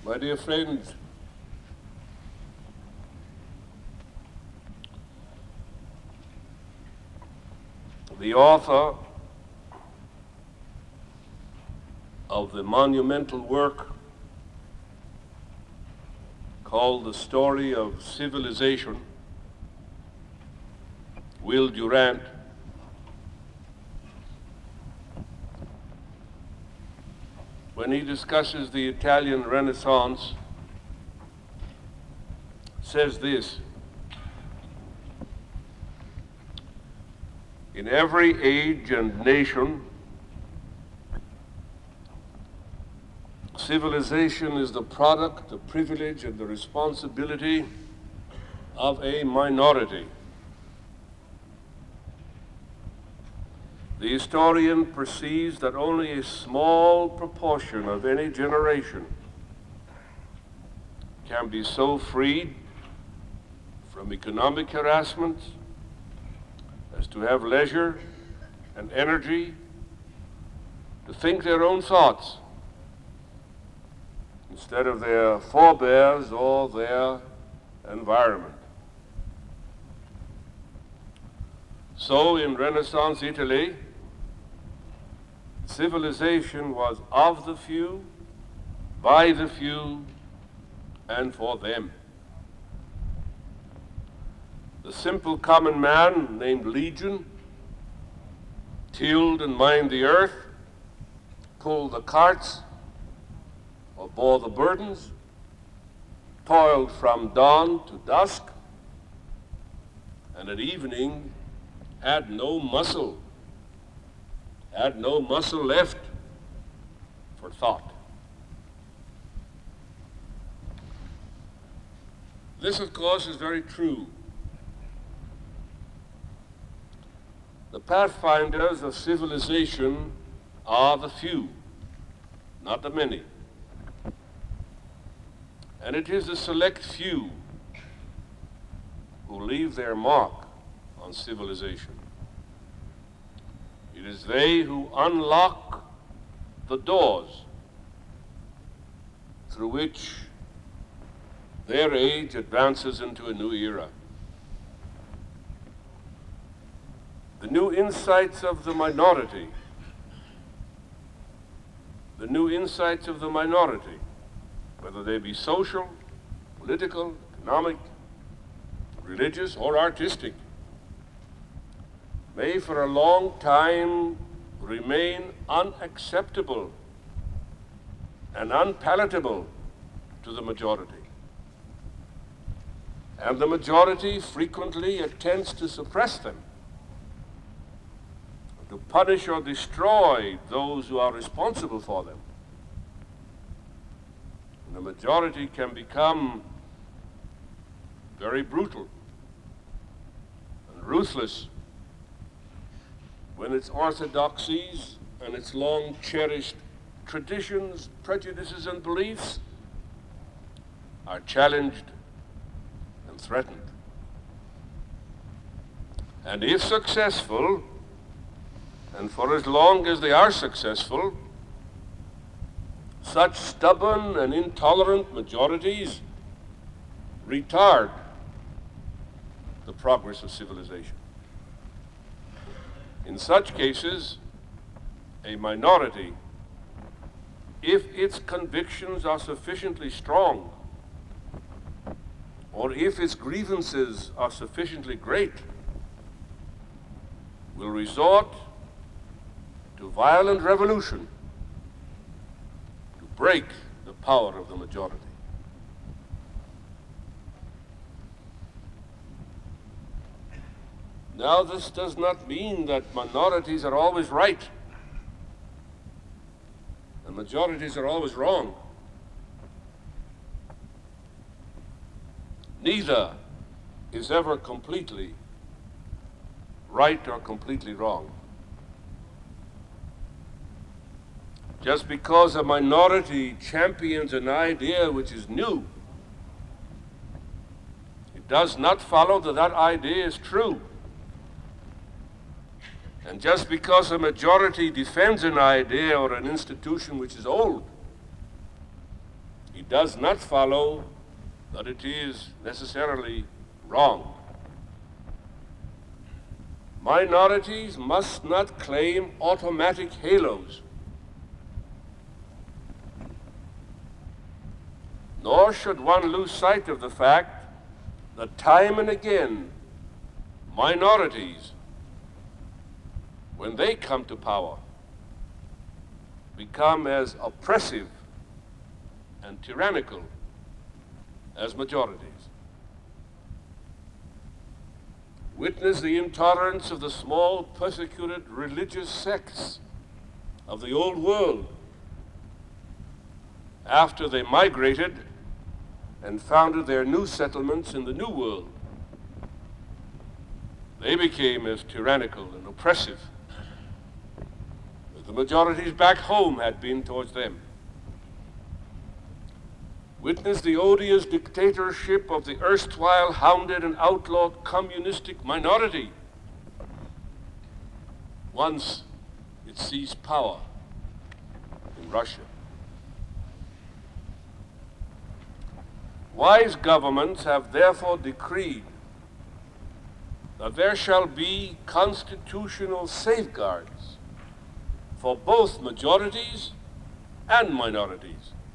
My dear friends, the author of the monumental work called The Story of Civilization, Will Durant, when he discusses the Italian Renaissance, says this: in every age and nation, civilization is the product, the privilege, and the responsibility of a minority. The historian perceives that only a small proportion of any generation can be so freed from economic harassment as to have leisure and energy to think their own thoughts instead of their forebears or their environment. So in Renaissance Italy, civilization was of the few, by the few, and for them. The simple common man named Legion tilled and mined the earth, pulled the carts, or bore the burdens, toiled from dawn to dusk, and at evening had no muscle left for thought. This, of course, is very true. The pathfinders of civilization are the few, not the many. And it is the select few who leave their mark on civilization. It is they who unlock the doors through which their age advances into a new era. The new insights of the minority, whether they be social, political, economic, religious, or artistic, may for a long time remain unacceptable and unpalatable to the majority. And the majority frequently attempts to suppress them, to punish or destroy those who are responsible for them. And the majority can become very brutal and ruthless when its orthodoxies and its long-cherished traditions, prejudices, and beliefs are challenged and threatened. And if successful, and for as long as they are successful, such stubborn and intolerant majorities retard the progress of civilization. In such cases, a minority, if its convictions are sufficiently strong, or if its grievances are sufficiently great, will resort to violent revolution to break the power of the majority. Now, this does not mean that minorities are always right and majorities are always wrong. Neither is ever completely right or completely wrong. Just because a minority champions an idea which is new, it does not follow that that idea is true. And just because a majority defends an idea or an institution which is old, it does not follow that it is necessarily wrong. Minorities must not claim automatic halos, nor should one lose sight of the fact that time and again, minorities, when they come to power, become as oppressive and tyrannical as majorities. Witness the intolerance of the small, persecuted religious sects of the old world after they migrated and founded their new settlements in the New World. They became as tyrannical and oppressive as the majorities back home had been towards them. Witness the odious dictatorship of the erstwhile hounded and outlawed communistic minority once it seized power in Russia. Wise governments have therefore decreed that there shall be constitutional safeguards for both majorities and minorities.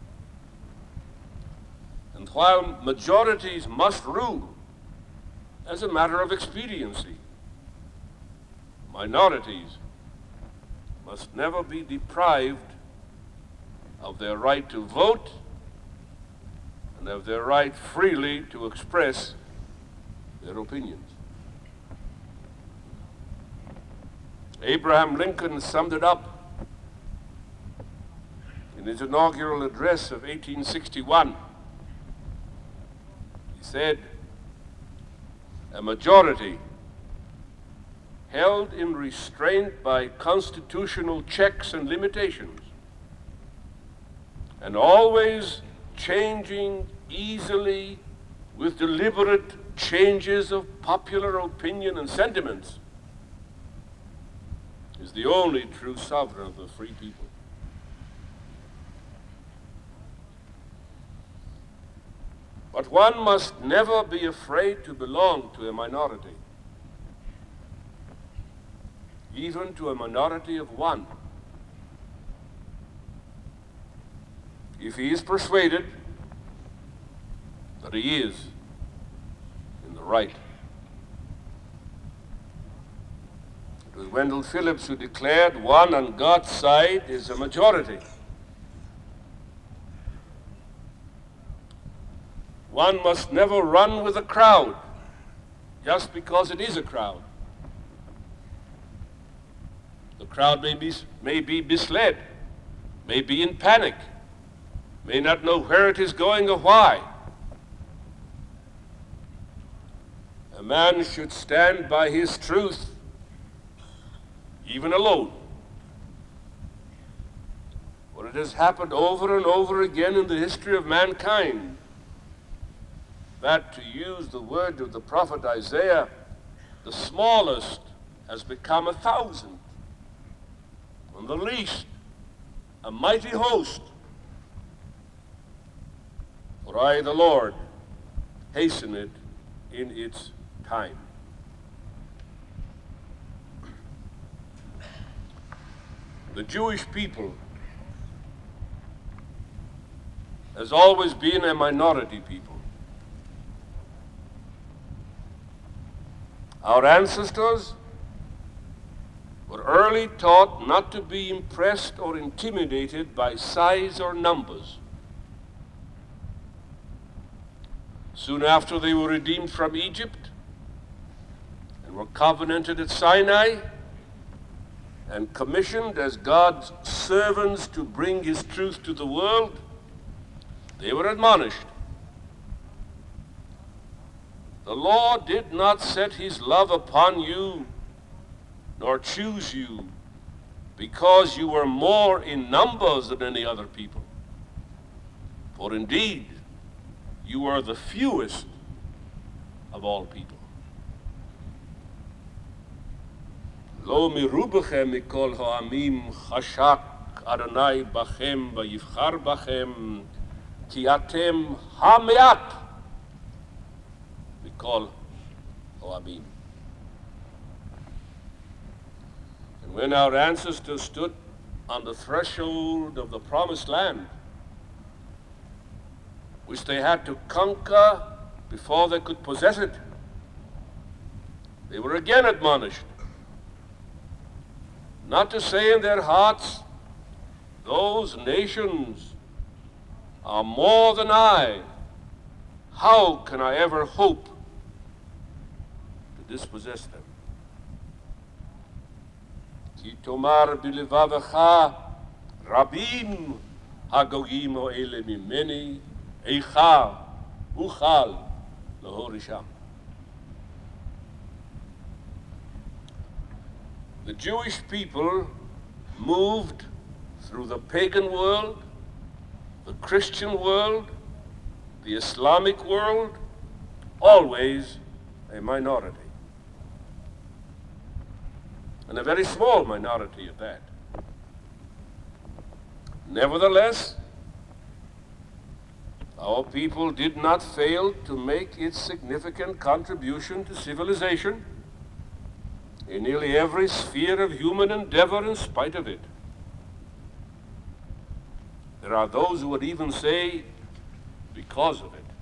And while majorities must rule as a matter of expediency, minorities must never be deprived of their right to vote and of their right freely to express their opinions. Abraham Lincoln summed it up in his inaugural address of 1861. He said, "A majority held in restraint by constitutional checks and limitations, and always changing easily with deliberate changes of popular opinion and sentiments, is the only true sovereign of the free people." But one must never be afraid to belong to a minority, even to a minority of one, if he is persuaded that he is in the right. It was Wendell Phillips who declared, "One on God's side is a majority. One must never run with a crowd just because it is a crowd. The crowd may be misled, may be in panic, may not know where it is going or why. A man should stand by his truth, even alone. For it has happened over and over again in the history of mankind that, to use the word of the prophet Isaiah, the smallest has become 1,000, and the least a mighty host. For I, the Lord, hasten it in its time." The Jewish people has always been a minority people. Our ancestors were early taught not to be impressed or intimidated by size or numbers. Soon after they were redeemed from Egypt and were covenanted at Sinai and commissioned as God's servants to bring his truth to the world, they were admonished. "The Lord did not set his love upon you, nor choose you, because you were more in numbers than any other people. For indeed, you are the fewest of all people." "Lo mirubechem mikol ha'amim chashak Adonai bachem vayivchar bachem Ki atem hameat, we call Oabim. And when our ancestors stood on the threshold of the promised land, which they had to conquer before they could possess it, they were again admonished not to say in their hearts, those nations are more than I. How can I ever hope to dispossess them? Ki tomar bilevavecha rabim hagogim ha'ele mimeni eicha uchal lahorisham. The Jewish people moved through the pagan world, the Christian world, the Islamic world, always a minority. And a very small minority at that. Nevertheless, our people did not fail to make its significant contribution to civilization in nearly every sphere of human endeavor in spite of it. There are those who would even say, because of it.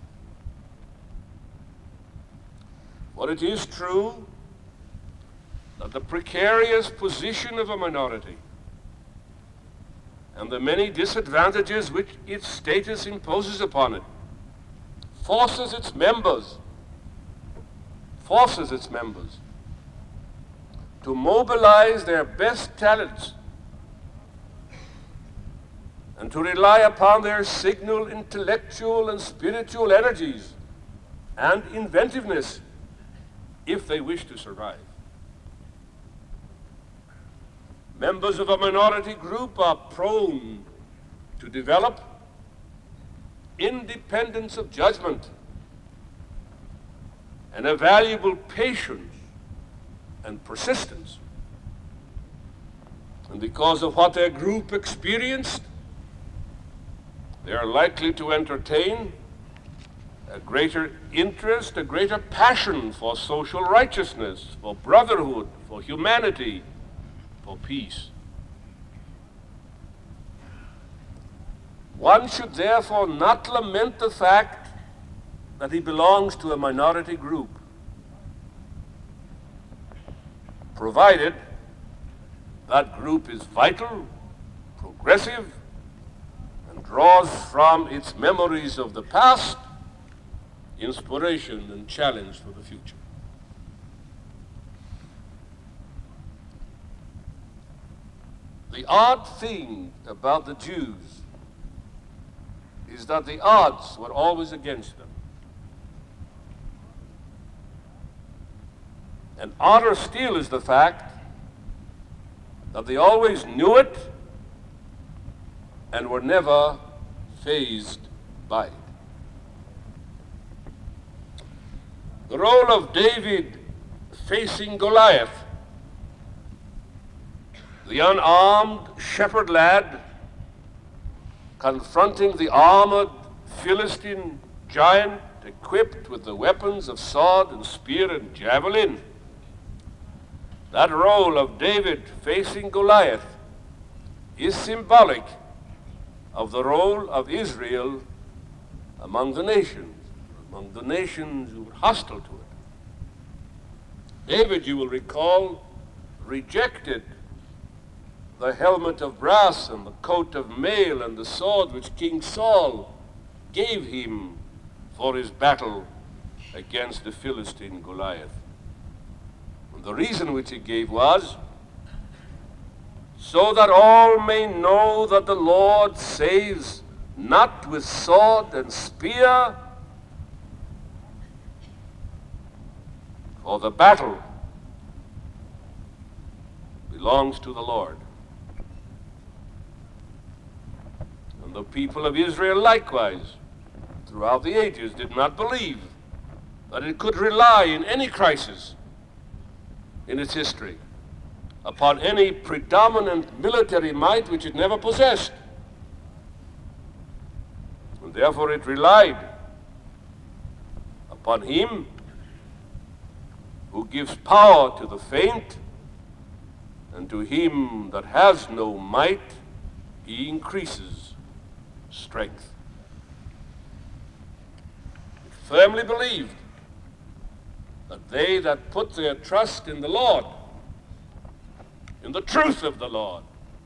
For it is true that the precarious position of a minority and the many disadvantages which its status imposes upon it forces its members to mobilize their best talents and to rely upon their signal intellectual and spiritual energies and inventiveness if they wish to survive. Members of a minority group are prone to develop independence of judgment and a valuable patience and persistence. And because of what their group experienced, they are likely to entertain a greater interest, a greater passion for social righteousness, for brotherhood, for humanity, for peace. One should therefore not lament the fact that he belongs to a minority group, provided that group is vital, progressive, and draws from its memories of the past inspiration and challenge for the future. The odd thing about the Jews is that the odds were always against them. And odder still is the fact that they always knew it and were never fazed by it. The role of David facing Goliath, the unarmed shepherd lad confronting the armored Philistine giant equipped with the weapons of sword and spear and javelin. That role of David facing Goliath is symbolic of the role of Israel among the nations who were hostile to it. David, you will recall, rejected the helmet of brass and the coat of mail and the sword which King Saul gave him for his battle against the Philistine Goliath. And the reason which he gave was, so that all may know that the Lord saves not with sword and spear, for the battle belongs to the Lord. And the people of Israel likewise, throughout the ages, did not believe that it could rely in any crisis in its history upon any predominant military might which it never possessed. And Therefore it relied upon him who gives power to the faint, and to him that has no might he increases strength. It firmly believed that they that put their trust in the Lord, in the truth of the Lord,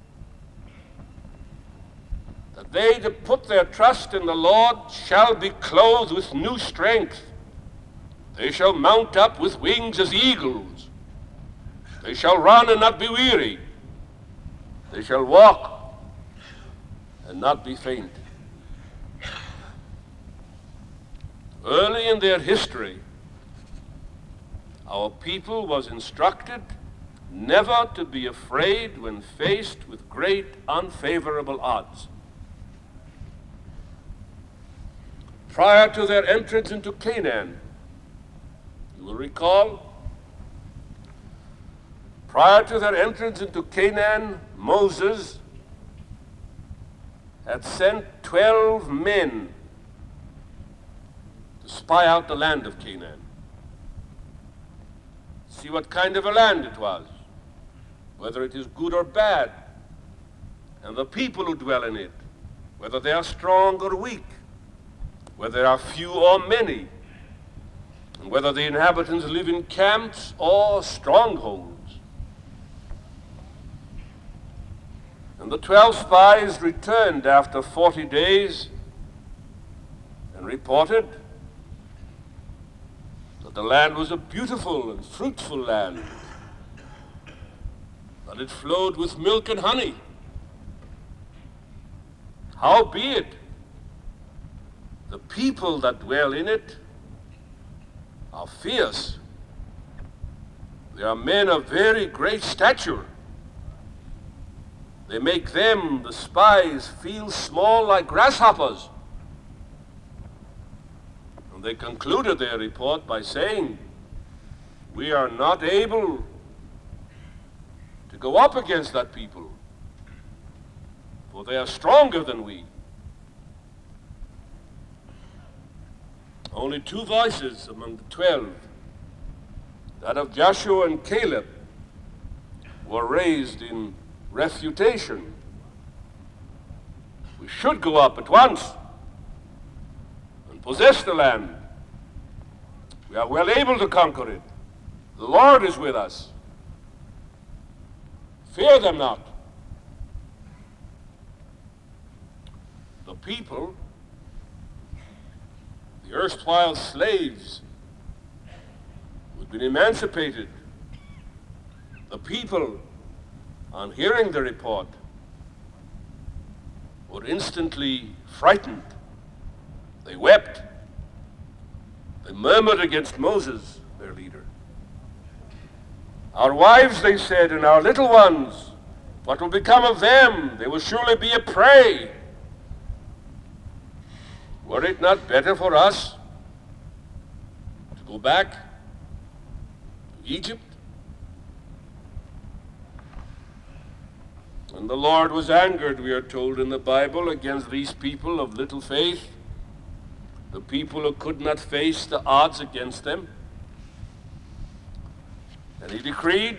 that they that put their trust in the Lord shall be clothed with new strength. They shall mount up with wings as eagles. They shall run and not be weary. They shall walk and not be faint. Early in their history, our people was instructed never to be afraid when faced with great unfavorable odds. Prior to their entrance into Canaan, you will recall, prior to their entrance into Canaan, Moses had sent 12 men to spy out the land of Canaan. See what kind of a land it was, whether it is good or bad, and the people who dwell in it, whether they are strong or weak, whether there are few or many, and whether the inhabitants live in camps or strongholds. And the 12 spies returned after 40 days and reported that the land was a beautiful and fruitful land, that it flowed with milk and honey. Howbeit, the people that dwell in it are fierce. They are men of very great stature. They make them, the spies, feel small like grasshoppers. And they concluded their report by saying, we are not able to go up against that people, for they are stronger than we. Only two voices among the 12, that of Joshua and Caleb, were raised in refutation. We should go up at once and possess the land. We are well able to conquer it. The Lord is with us. Fear them not. The people, the erstwhile slaves, who had been emancipated, the people, on hearing the report, were instantly frightened. They wept. They murmured against Moses, their leader. Our wives, they said, and our little ones, what will become of them? They will surely be a prey. Were it not better for us to go back to Egypt? And the Lord was angered, we are told in the Bible, against these people of little faith, the people who could not face the odds against them. And he decreed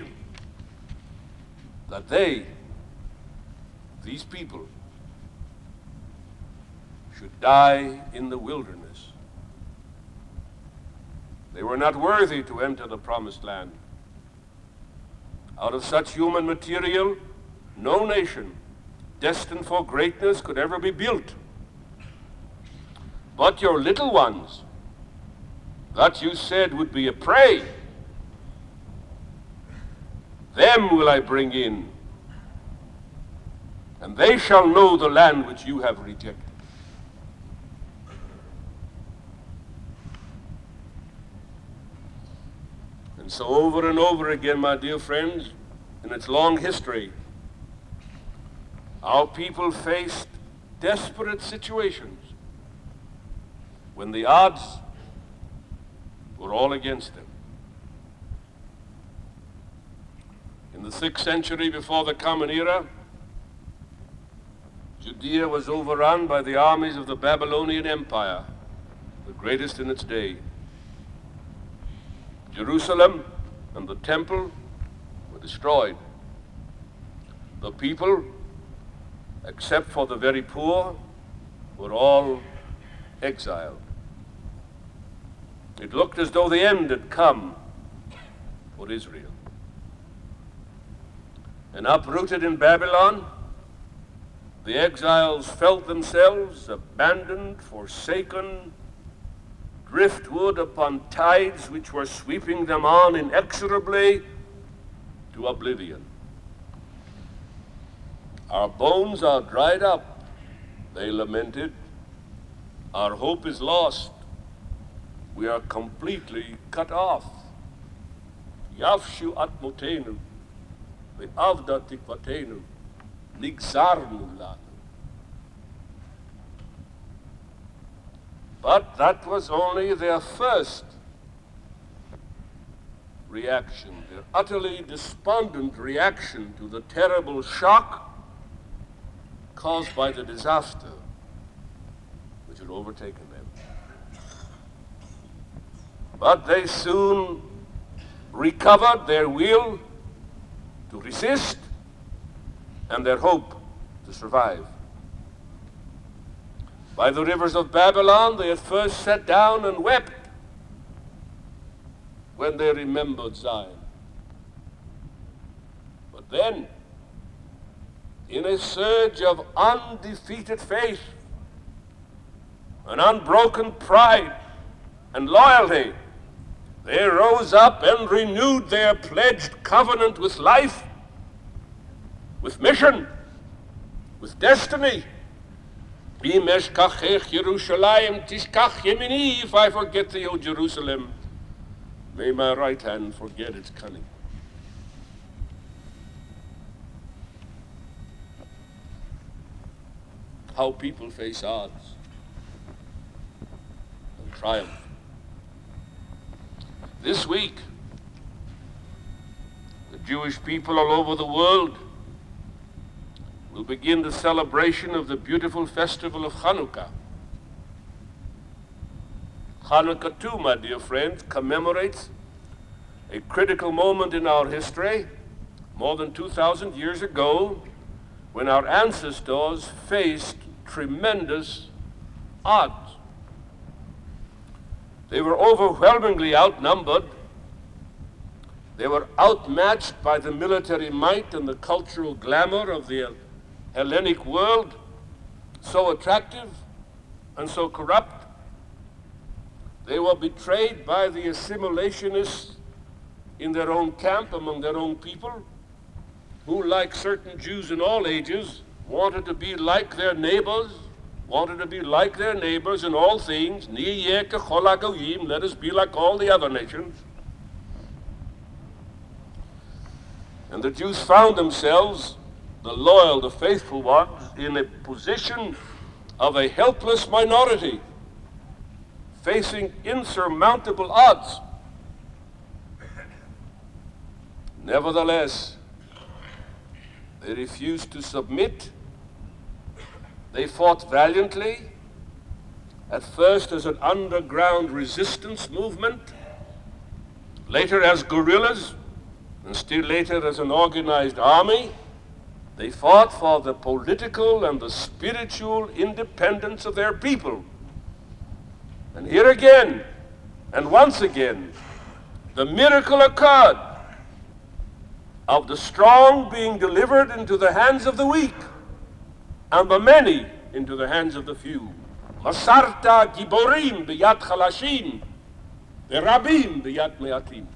that they, these people, should die in the wilderness. They were not worthy to enter the promised land. Out of such human material, no nation destined for greatness could ever be built. But your little ones, that you said would be a prey, them will I bring in, and they shall know the land which you have rejected. And so over and over again, my dear friends, in its long history, our people faced desperate situations when the odds were all against them. In the 6th century before the Common Era, Judea was overrun by the armies of the Babylonian Empire, the greatest in its day. Jerusalem and the temple were destroyed. The people, except for the very poor, were all exiled. It looked as though the end had come for Israel. And uprooted in Babylon, the exiles felt themselves abandoned, forsaken, driftwood upon tides which were sweeping them on inexorably to oblivion. Our bones are dried up, they lamented. Our hope is lost. We are completely cut off. Yafshu atmotenu, ve'avda tikvatenu, nigzarnu lanu. But that was only their first reaction, their utterly despondent reaction to the terrible shock caused by the disaster which had overtaken them. But they soon recovered their will to resist and their hope to survive. By the rivers of Babylon, they at first sat down and wept when they remembered Zion. But then, in a surge of undefeated faith, an unbroken pride and loyalty, they rose up and renewed their pledged covenant with life, with mission, with destiny. If I forget thee, O Jerusalem, may my right hand forget its cunning. How people face odds and triumph. This week, the Jewish people all over the world will begin the celebration of the beautiful festival of Hanukkah. Hanukkah too, my dear friends, commemorates a critical moment in our history, more than 2,000 years ago, when our ancestors faced tremendous odds. They were overwhelmingly outnumbered. They were outmatched by the military might and the cultural glamour of the Hellenic world, so attractive and so corrupt. They were betrayed by the assimilationists in their own camp, among their own people, who, like certain Jews in all ages, wanted to be like their neighbors, in all things. Let us be like all the other nations. And the Jews found themselves, the loyal, the faithful ones, in a position of a helpless minority, facing insurmountable odds. Nevertheless, they refused to submit. They fought valiantly, at first as an underground resistance movement, later as guerrillas, and still later as an organized army. They fought for the political and the spiritual independence of their people. And here again, and once again, the miracle occurred of the strong being delivered into the hands of the weak, and the many into the hands of the few. Masarta giborim biyat chalashim, verabim biyat meatim.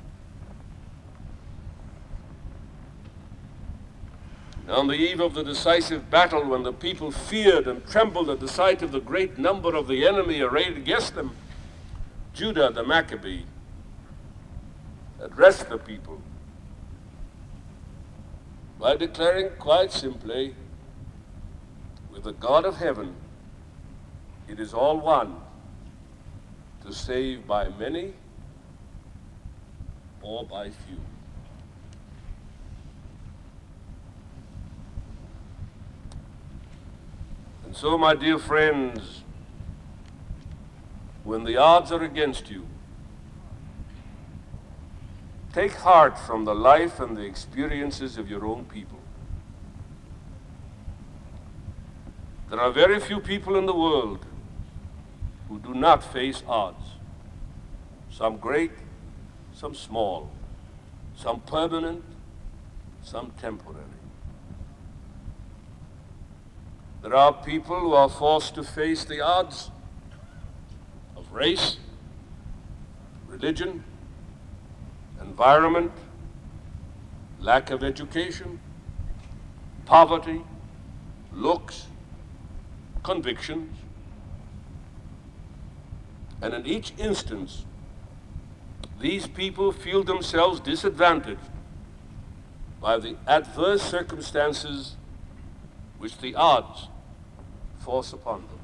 On the eve of the decisive battle, when the people feared and trembled at the sight of the great number of the enemy arrayed against them, Judah the Maccabee addressed the people by declaring quite simply, with the God of heaven, it is all one to save by many or by few. And so, my dear friends, when the odds are against you, take heart from the life and the experiences of your own people. There are very few people in the world who do not face odds. Some great, some small, some permanent, some temporary. There are people who are forced to face the odds of race, religion, environment, lack of education, poverty, looks, convictions. And in each instance, these people feel themselves disadvantaged by the adverse circumstances which the odds force upon them.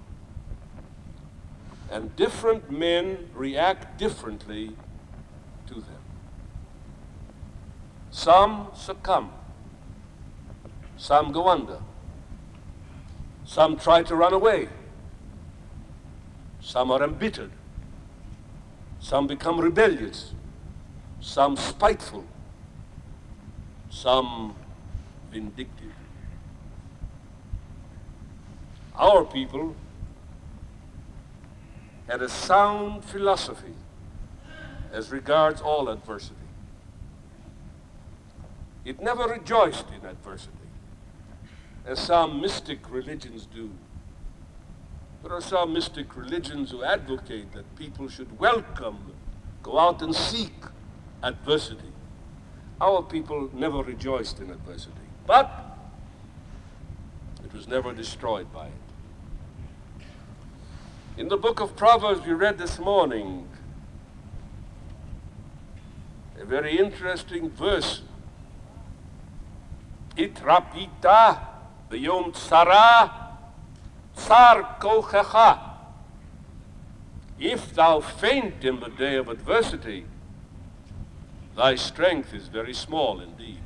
And different men react differently to them. Some succumb, some go under, some try to run away, some are embittered, some become rebellious, some spiteful, some vindictive. Our people had a sound philosophy as regards all adversity. It never rejoiced in adversity, as some mystic religions do. There are some mystic religions who advocate that people should welcome, go out and seek adversity. Our people never rejoiced in adversity, but it was never destroyed by it. In the book of Proverbs we read this morning, a very interesting verse. Itrapita b'yom tsara tsar kochecha. If thou faint in the day of adversity, thy strength is very small indeed.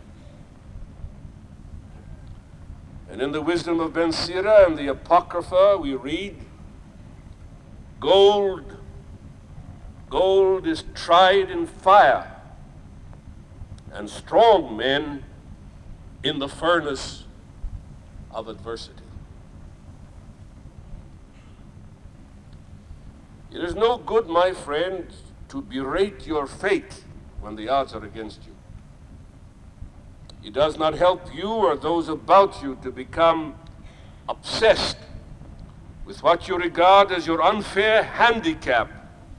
And in the wisdom of Ben Sira and the Apocrypha we read, Gold is tried in fire, and strong men in the furnace of adversity. It is no good, my friend, to berate your fate when the odds are against you. It does not help you or those about you to become obsessed with what you regard as your unfair handicap,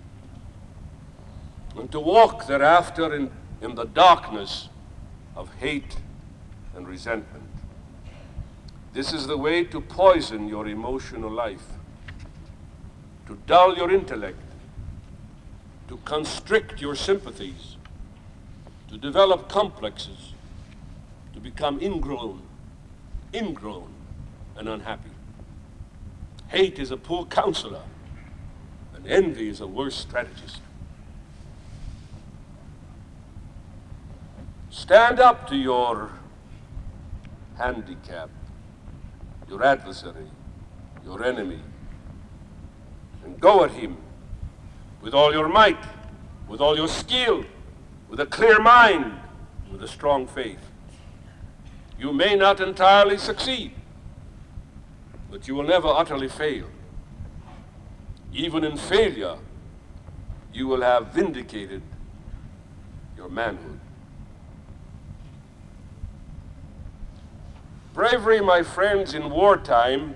and to walk thereafter in the darkness of hate and resentment. This is the way to poison your emotional life, to dull your intellect, to constrict your sympathies, to develop complexes, to become ingrown and unhappy. Hate is a poor counselor, and envy is a worse strategist. Stand up to your handicap, your adversary, your enemy, and go at him with all your might, with all your skill, with a clear mind, with a strong faith. You may not entirely succeed, but you will never utterly fail. Even in failure, you will have vindicated your manhood. Bravery, my friends, in wartime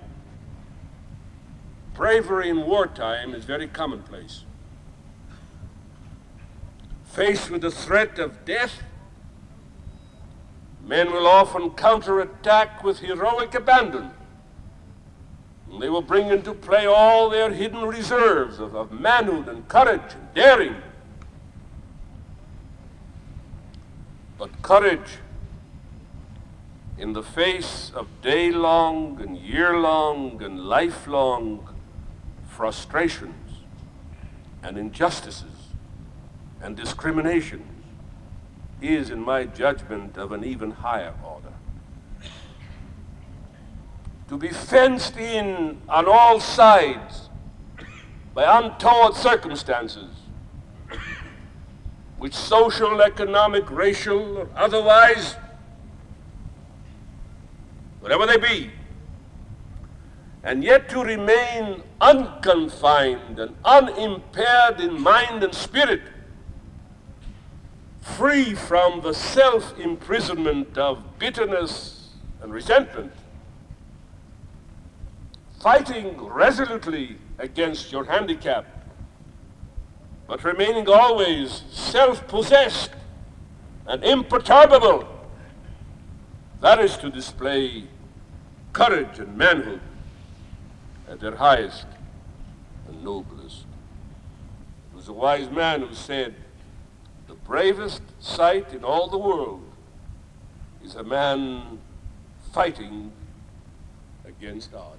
is very commonplace. Faced with the threat of death, men will often counterattack with heroic abandon. They will bring into play all their hidden reserves of manhood and courage and daring. But courage in the face of day-long and year-long and lifelong frustrations and injustices and discriminations is, in my judgment, of an even higher order. to be fenced in on all sides by untoward circumstances, which social, economic, racial, or otherwise, whatever they be, and yet to remain unconfined and unimpaired in mind and spirit, free from the self-imprisonment of bitterness and resentment, fighting resolutely against your handicap, but remaining always self-possessed and imperturbable. That is to display courage and manhood at their highest and noblest. It was a wise man who said, the bravest sight in all the world is a man fighting against odds.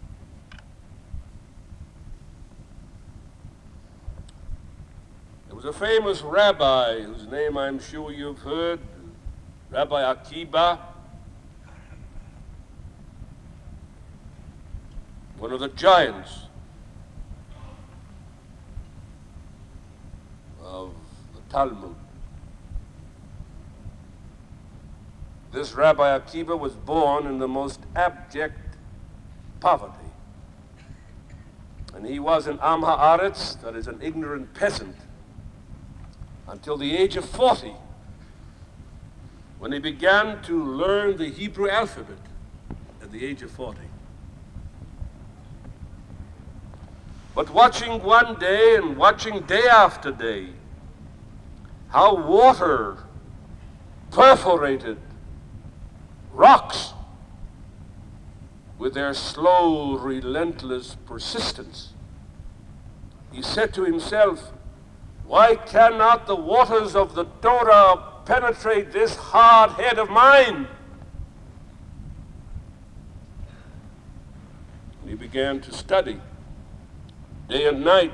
There was a famous rabbi whose name I'm sure you've heard, Rabbi Akiba, one of the giants of the Talmud. This Rabbi Akiba was born in the most abject poverty. And he was an Am Haaretz, that is an ignorant peasant, until the age of 40, when he began to learn the Hebrew alphabet at the age of 40. But watching one day and watching day after day how water perforated rocks with their slow, relentless persistence, he said to himself, why cannot the waters of the Torah penetrate this hard head of mine? And he began to study day and night.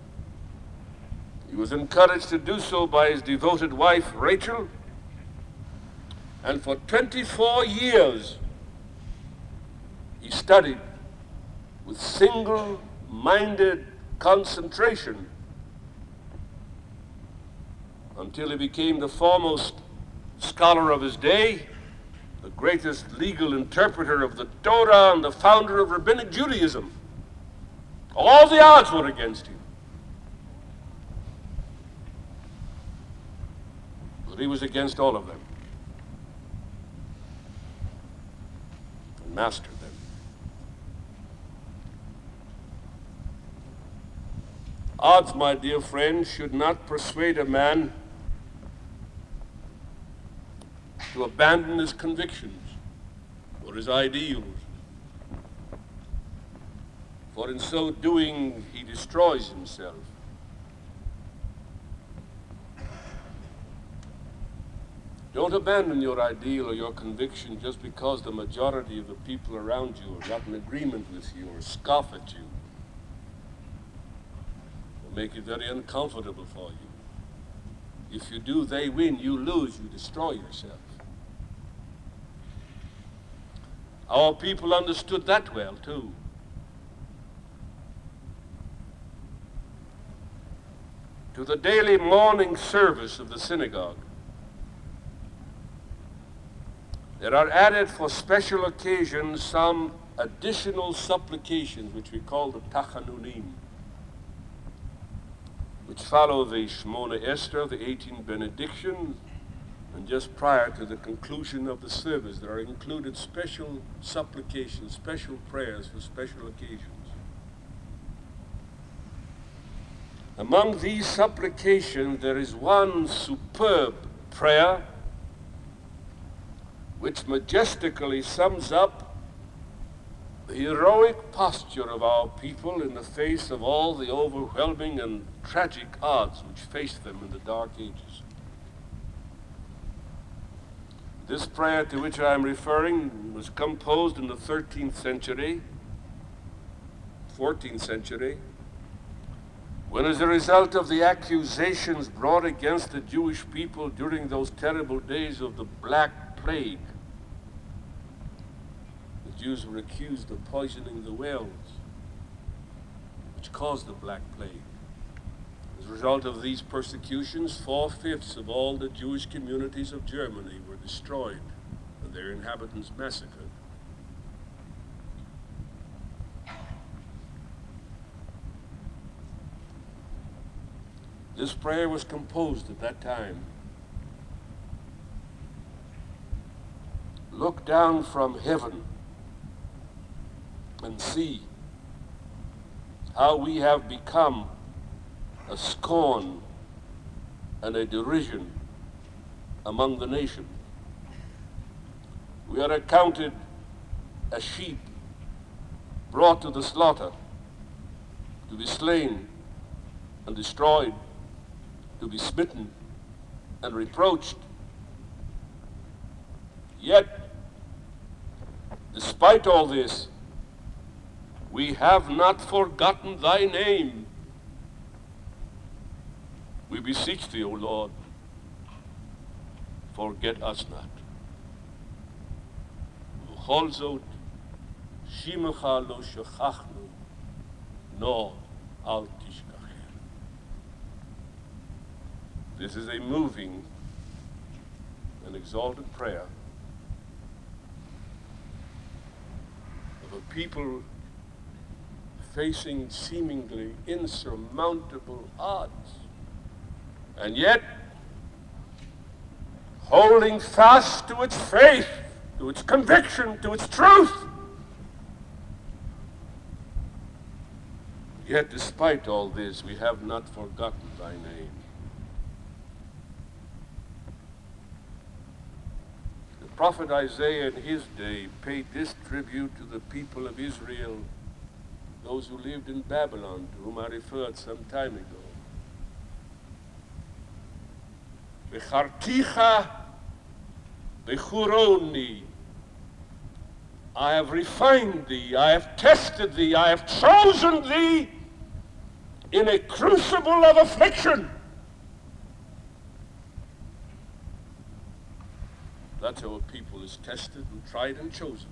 He was encouraged to do so by his devoted wife, Rachel. And for 24 years, he studied with single-minded concentration until he became the foremost scholar of his day, the greatest legal interpreter of the Torah, and the founder of Rabbinic Judaism. All the odds were against him. But he was against all of them and mastered them. Odds, my dear friends, should not persuade a man to abandon his convictions or his ideals. For in so doing, he destroys himself. Don't abandon your ideal or your conviction just because the majority of the people around you are not in agreement with you or scoff at you or make it very uncomfortable for you. If you do, they win. You lose. You destroy yourself. Our people understood that well, too. To the daily morning service of the synagogue, there are added for special occasions some additional supplications, which we call the Tachanunim, which follow the Shemona Esther, the 18 benedictions, and just prior to the conclusion of the service, there are included special supplications, special prayers for special occasions. Among these supplications, there is one superb prayer which majestically sums up the heroic posture of our people in the face of all the overwhelming and tragic odds which faced them in the Dark Ages. This prayer to which I am referring was composed in the 13th century, 14th century, when as a result of the accusations brought against the Jewish people during those terrible days of the Black Plague, the Jews were accused of poisoning the wells, which caused the Black Plague. As a result of these persecutions, 4/5 of all the Jewish communities of Germany were destroyed and their inhabitants massacred. This prayer was composed at that time. Look down from heaven and see how we have become a scorn and a derision among the nations. We are accounted as sheep brought to the slaughter, to be slain and destroyed, to be smitten and reproached. Yet, despite all this, we have not forgotten thy name. We beseech thee, O Lord, forget us not. V'chol zot, shimecha lo shechachnu, no al tishkachenu. This is a moving and exalted prayer of a people facing seemingly insurmountable odds, and yet holding fast to its faith, to its conviction, to its truth. Yet despite all this, we have not forgotten thy name. The prophet Isaiah in his day paid this tribute to the people of Israel, those who lived in Babylon, to whom I referred some time ago. Becharticha bechuroni, I have refined thee, I have tested thee, I have chosen thee in a crucible of affliction. That's how a people is tested and tried and chosen.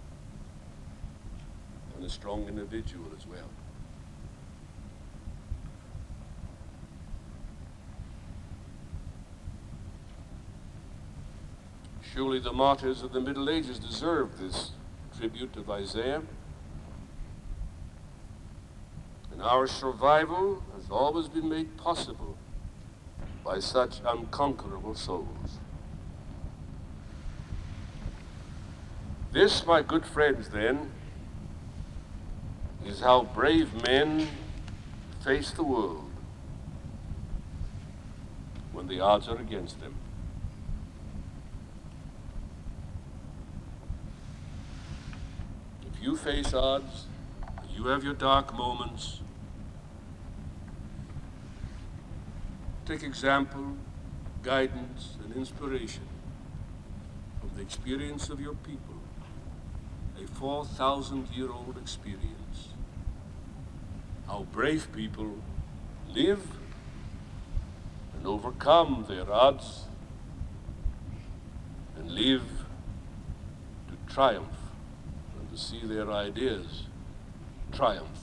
And a strong individual as well. Surely the martyrs of the Middle Ages deserved this tribute of Isaiah. And our survival has always been made possible by such unconquerable souls. This, my good friends, then, is how brave men face the world when the odds are against them. If you face odds, you have your dark moments, take example, guidance, and inspiration from the experience of your people, a 4,000-year-old experience. How brave people live and overcome their odds and live to triumph and to see their ideas triumph.